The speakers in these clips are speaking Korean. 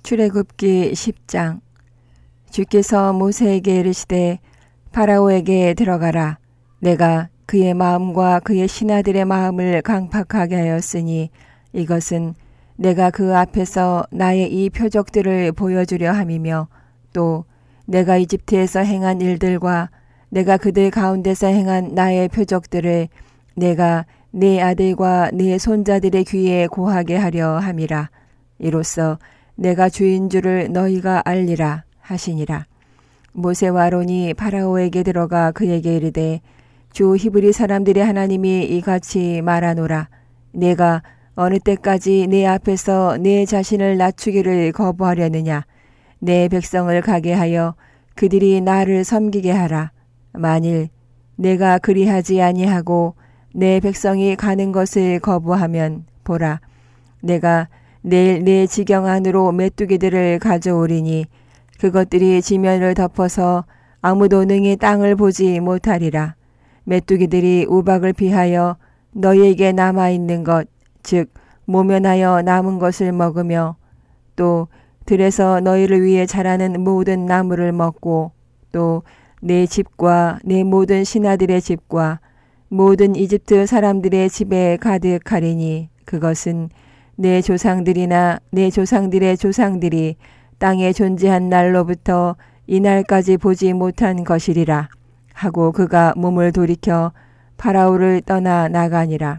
출애굽기 10장. 주께서 모세에게 이르시되 파라오에게 들어가라. 내가 그의 마음과 그의 신하들의 마음을 강팍하게 하였으니 이것은 내가 그 앞에서 나의 이 표적들을 보여주려 함이며 또 내가 이집트에서 행한 일들과 내가 그들 가운데서 행한 나의 표적들을 내가 네 아들과 네 손자들의 귀에 고하게 하려 함이라. 이로써 내가 주인 줄을 너희가 알리라 하시니라. 모세와 아론이 파라오에게 들어가 그에게 이르되 주 히브리 사람들의 하나님이 이같이 말하노라. 내가 어느 때까지 내 앞에서 내 자신을 낮추기를 거부하려느냐. 내 백성을 가게 하여 그들이 나를 섬기게 하라. 만일 내가 그리하지 아니하고 내 백성이 가는 것을 거부하면 보라. 내가 내일 내 지경 안으로 메뚜기들을 가져오리니 그것들이 지면을 덮어서 아무도 능히 땅을 보지 못하리라. 메뚜기들이 우박을 피하여 너희에게 남아있는 것, 즉 모면하여 남은 것을 먹으며 또 들에서 너희를 위해 자라는 모든 나무를 먹고 또 내 집과 내 모든 신하들의 집과 모든 이집트 사람들의 집에 가득하리니 그것은 내 조상들이나 내 조상들의 조상들이 땅에 존재한 날로부터 이날까지 보지 못한 것이리라 하고 그가 몸을 돌이켜 파라오를 떠나 나가니라.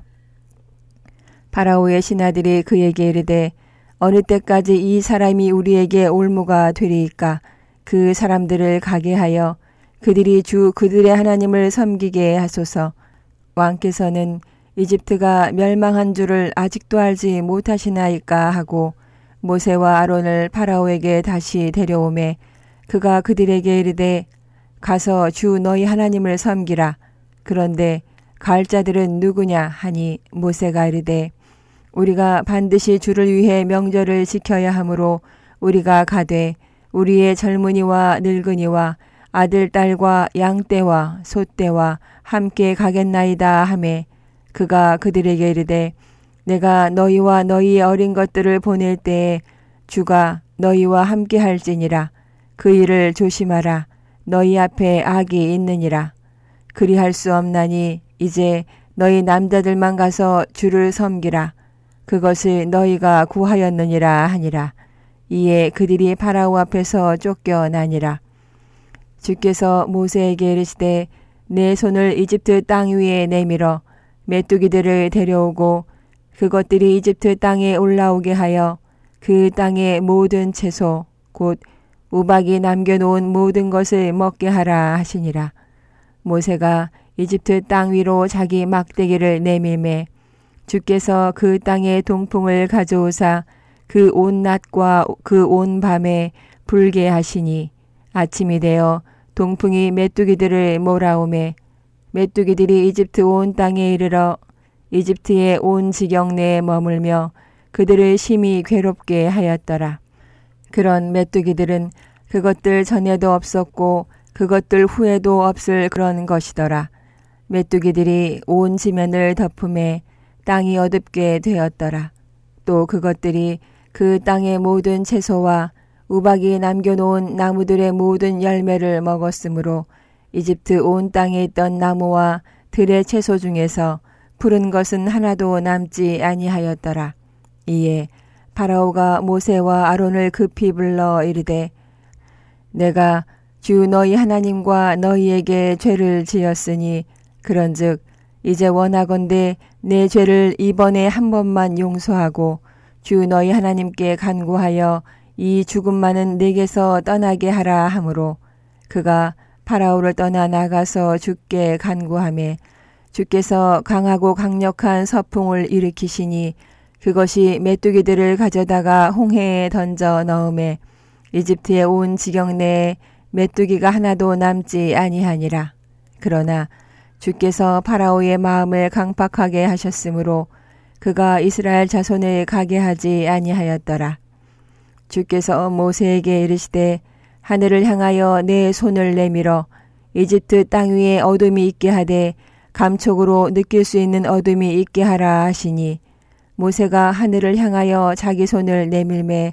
파라오의 신하들이 그에게 이르되 어느 때까지 이 사람이 우리에게 올무가 되리이까. 그 사람들을 가게 하여 그들이 주 그들의 하나님을 섬기게 하소서. 왕께서는 이집트가 멸망한 줄을 아직도 알지 못하시나이까 하고 모세와 아론을 파라오에게 다시 데려오매 그가 그들에게 이르되 가서 주 너희 하나님을 섬기라. 그런데 갈 자들은 누구냐 하니 모세가 이르되 우리가 반드시 주를 위해 명절을 지켜야 하므로 우리가 가되 우리의 젊은이와 늙은이와 아들 딸과 양떼와 소떼와 함께 가겠나이다 하매 그가 그들에게 이르되 내가 너희와 너희의 어린 것들을 보낼 때에 주가 너희와 함께 할지니라. 그 일을 조심하라. 너희 앞에 악이 있느니라. 그리할 수 없나니 이제 너희 남자들만 가서 주를 섬기라. 그것을 너희가 구하였느니라 하니라. 이에 그들이 파라오 앞에서 쫓겨나니라. 주께서 모세에게 이르시되 내 손을 이집트 땅 위에 내밀어 메뚜기들을 데려오고 그것들이 이집트 땅에 올라오게 하여 그 땅의 모든 채소 곧 우박이 남겨놓은 모든 것을 먹게 하라 하시니라. 모세가 이집트 땅 위로 자기 막대기를 내밀매 주께서 그 땅의 동풍을 가져오사 그 온 낮과 그 온 밤에 불게 하시니 아침이 되어 동풍이 메뚜기들을 몰아오매 메뚜기들이 이집트 온 땅에 이르러 이집트의 온 지경 내에 머물며 그들을 심히 괴롭게 하였더라. 그런 메뚜기들은 그것들 전에도 없었고 그것들 후에도 없을 그런 것이더라. 메뚜기들이 온 지면을 덮음에 땅이 어둡게 되었더라. 또 그것들이 그 땅의 모든 채소와 우박이 남겨놓은 나무들의 모든 열매를 먹었으므로 이집트 온 땅에 있던 나무와 들의 채소 중에서 푸른 것은 하나도 남지 아니하였더라. 이에 파라오가 모세와 아론을 급히 불러 이르되 내가 주 너희 하나님과 너희에게 죄를 지었으니 그런즉 이제 원하건대 내 죄를 이번에 한 번만 용서하고 주 너희 하나님께 간구하여 이 죽음만은 내게서 떠나게 하라 하므로 그가 파라오를 떠나 나가서 주께 간구하매 주께서 강하고 강력한 서풍을 일으키시니 그것이 메뚜기들을 가져다가 홍해에 던져 넣음에 이집트의 온 지경 내에 메뚜기가 하나도 남지 아니하니라. 그러나 주께서 파라오의 마음을 강팍하게 하셨으므로 그가 이스라엘 자손을 가게 하지 아니하였더라. 주께서 모세에게 이르시되 하늘을 향하여 내 손을 내밀어 이집트 땅 위에 어둠이 있게 하되 감촉으로 느낄 수 있는 어둠이 있게 하라 하시니 모세가 하늘을 향하여 자기 손을 내밀매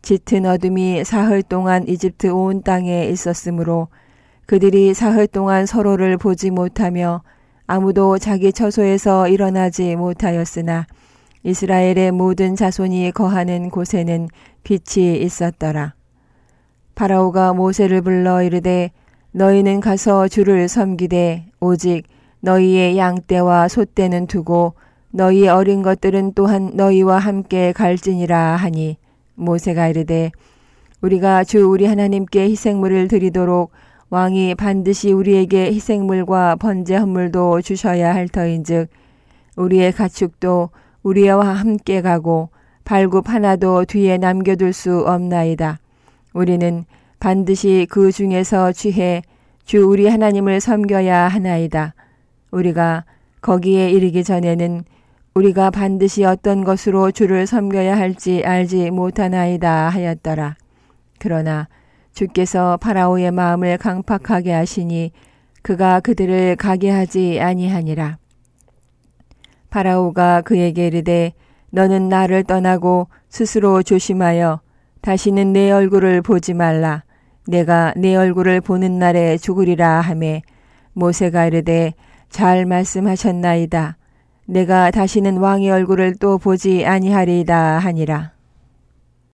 짙은 어둠이 사흘 동안 이집트 온 땅에 있었으므로 그들이 사흘 동안 서로를 보지 못하며 아무도 자기 처소에서 일어나지 못하였으나 이스라엘의 모든 자손이 거하는 곳에는 빛이 있었더라. 파라오가 모세를 불러 이르되 너희는 가서 주를 섬기되 오직 너희의 양떼와 소떼는 두고 너희의 어린 것들은 또한 너희와 함께 갈지니라 하니 모세가 이르되 우리가 주 우리 하나님께 희생물을 드리도록 왕이 반드시 우리에게 희생물과 번제 헌물도 주셔야 할 터인즉 우리의 가축도 우리와 함께 가고 발굽 하나도 뒤에 남겨둘 수 없나이다. 우리는 반드시 그 중에서 취해 주 우리 하나님을 섬겨야 하나이다. 우리가 거기에 이르기 전에는 우리가 반드시 어떤 것으로 주를 섬겨야 할지 알지 못하나이다 하였더라. 그러나 주께서 파라오의 마음을 강팍하게 하시니 그가 그들을 가게 하지 아니하니라. 파라오가 그에게 이르되 너는 나를 떠나고 스스로 조심하여 다시는 내 얼굴을 보지 말라. 내가 내 얼굴을 보는 날에 죽으리라 하매 모세가 이르되 잘 말씀하셨나이다. 내가 다시는 왕의 얼굴을 또 보지 아니하리이다 하니라.